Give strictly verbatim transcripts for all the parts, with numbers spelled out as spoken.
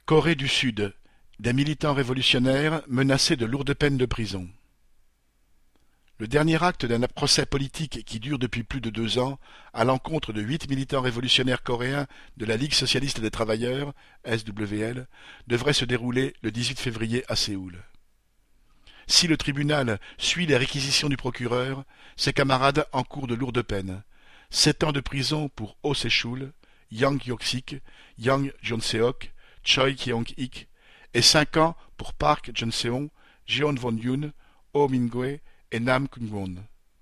Corée du Sud, des militants révolutionnaires menacés de lourdes peines de prison. Le dernier acte d'un procès politique qui dure depuis plus de deux ans à l'encontre de huit militants révolutionnaires coréens de la Ligue socialiste des travailleurs, S W L, devrait se dérouler le dix-huit février à Séoul. Si le tribunal suit les réquisitions du procureur, ses camarades encourent de lourdes peines. Sept ans de prison pour Oh Se-chul, Yang Hyok-sik, Yang Jeon-seok, Choi Kyung-ik, et cinq ans pour Park Jun-seong, Jeon Won-yoon, Oh Min-gwe et Nam Kyung-won.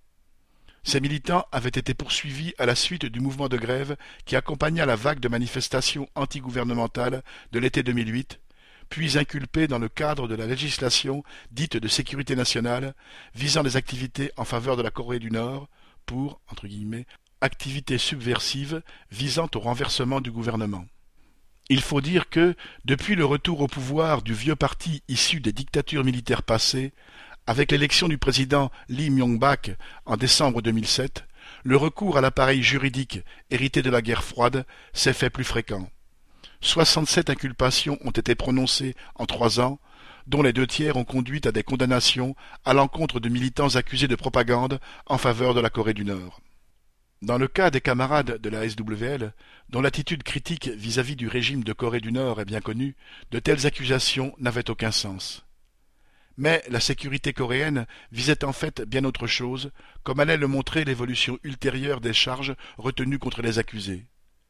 Ces militants avaient été poursuivis à la suite du mouvement de grève qui accompagna la vague de manifestations antigouvernementales de l'été deux mille huit, puis inculpés dans le cadre de la législation dite de sécurité nationale visant les activités en faveur de la Corée du Nord pour, entre guillemets, activités subversives visant au renversement du gouvernement. Il faut dire que, depuis le retour au pouvoir du vieux parti issu des dictatures militaires passées, avec l'élection du président Lee Myung-bak en décembre deux mille sept, le recours à l'appareil juridique hérité de la guerre froide s'est fait plus fréquent. soixante-sept inculpations ont été prononcées en trois ans, dont les deux tiers ont conduit à des condamnations à l'encontre de militants accusés de propagande en faveur de la Corée du Nord. Dans le cas des camarades de la S W L, dont l'attitude critique vis-à-vis du régime de Corée du Nord est bien connue, de telles accusations n'avaient aucun sens. Mais la sécurité coréenne visait en fait bien autre chose, comme allait le montrer l'évolution ultérieure des charges retenues contre les accusés.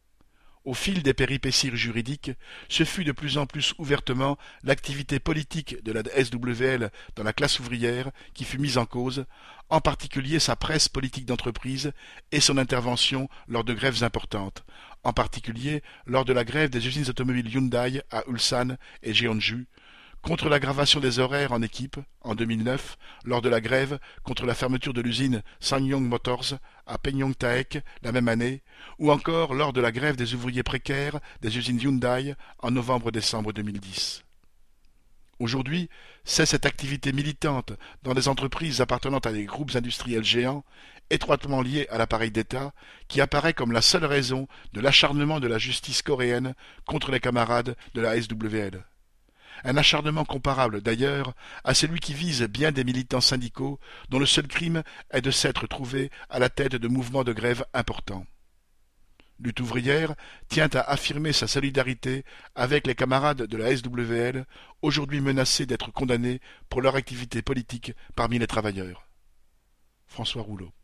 Au fil des péripéties juridiques, ce fut de plus en plus ouvertement l'activité politique de la S W L dans la classe ouvrière qui fut mise en cause, en particulier sa presse politique d'entreprise et son intervention lors de grèves importantes, en particulier lors de la grève des usines automobiles Hyundai à Ulsan et Jeonju, contre l'aggravation des horaires en équipe, en deux mille neuf, lors de la grève contre la fermeture de l'usine SsangYong Motors à Pyeongtaek la même année, ou encore lors de la grève des ouvriers précaires des usines Hyundai en novembre-décembre deux mille dix. Aujourd'hui, c'est cette activité militante dans des entreprises appartenant à des groupes industriels géants, étroitement liés à l'appareil d'État, qui apparaît comme la seule raison de l'acharnement de la justice coréenne contre les camarades de la S W L. Un acharnement comparable, d'ailleurs, à celui qui vise bien des militants syndicaux dont le seul crime est de s'être trouvés à la tête de mouvements de grève importants. Lutte ouvrière tient à affirmer sa solidarité avec les camarades de la S W L, aujourd'hui menacés d'être condamnés pour leur activité politique parmi les travailleurs. François Rouleau.